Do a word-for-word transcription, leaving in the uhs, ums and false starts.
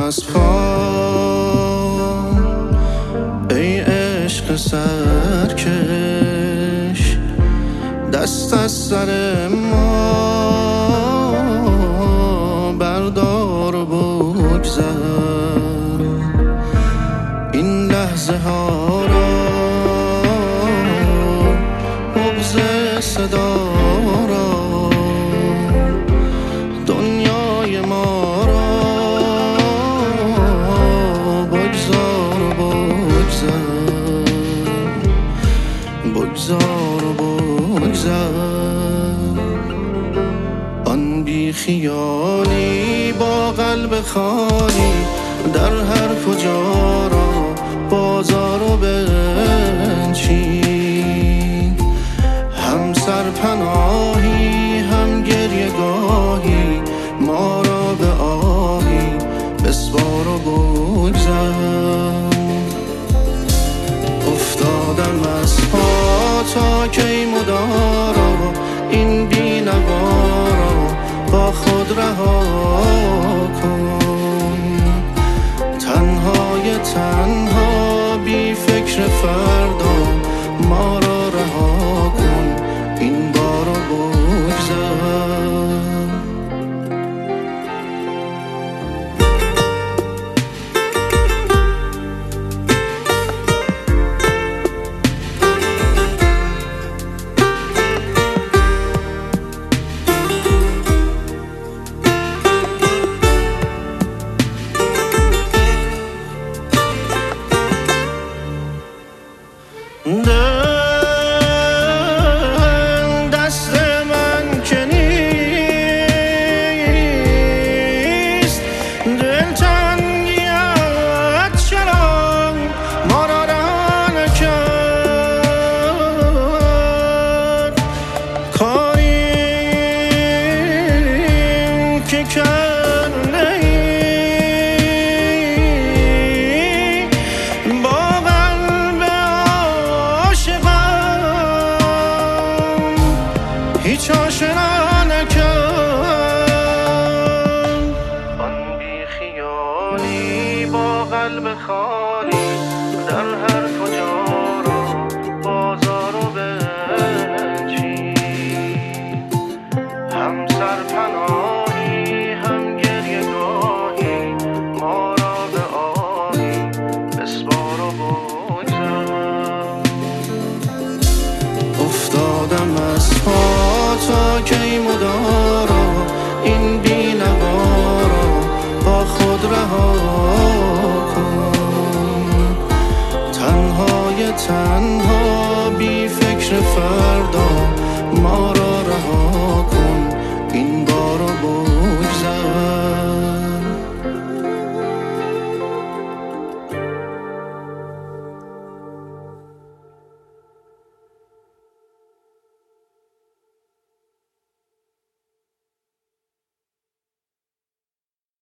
از پا، ای عشق سرکش، دست از سر ما بردار و بگذر. این لحظه ها را، بغض صدا را، دنیای ما را بگذار و بگذر، بگذار و بگذر. آن بی خیالی با قلب خالی، در هر کجا را بازار و بنشین. هم سرپناهی هم گریه گاهی، ما را به آهی بسپار و بگذر. افتادم از پا تا کی مدارا، این بی نوا را با خود رها کن. تنهای تنها بی فکر فردا، ما را رها کن، این بار رو بگذر. دست من که نیست، دلتنگیت چرا ما را رها نکرد. کاری که کرده ای با هیچ آشنا نکرد. آن بی خیالی با قلب خالی، در هر کجا را بازار و بنشین. هم سرپناهی هم گریه گاهی، ما را به آهی بسپار و بگذر. افتادم از پا تا کی مدارا، این بی نوا را با خود رها کن. تنهای تنها بی فکر فردا، ما